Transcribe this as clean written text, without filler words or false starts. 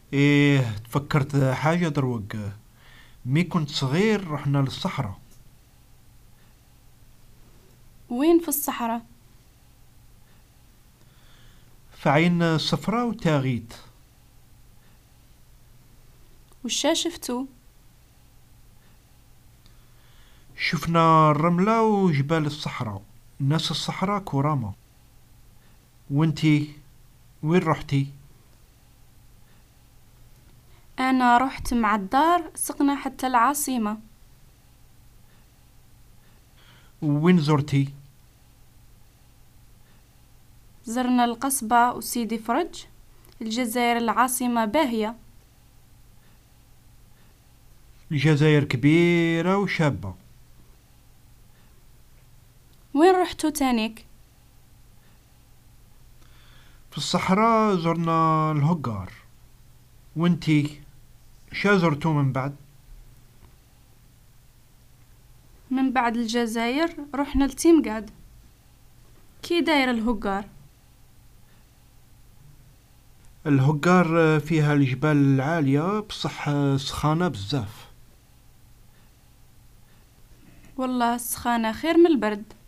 ايه تفكرت حاجة دروق. مي كنت صغير رحنا للصحراء. وين في الصحراء؟ في عين صفراء وتاغيت. وشا شفتو؟ شفنا الرملة وجبال الصحراء. ناس الصحراء كرامة. وانتي وين رحتي؟ أنا رحت مع الدار، سقنا حتى العاصمة. وين زرتي؟ زرنا القصبة وسيدي فرج. الجزائر العاصمة باهية. الجزائر كبيرة وشابة. وين رحتو تانيك؟ في الصحراء زرنا الهقار. وانتي شا زرتو من بعد؟ من بعد الجزائر رحنا لتيمقاد. كي داير الهقار؟ الهقار فيها الجبال العالية بصح سخانة بزاف. والله السخانة خير من البرد.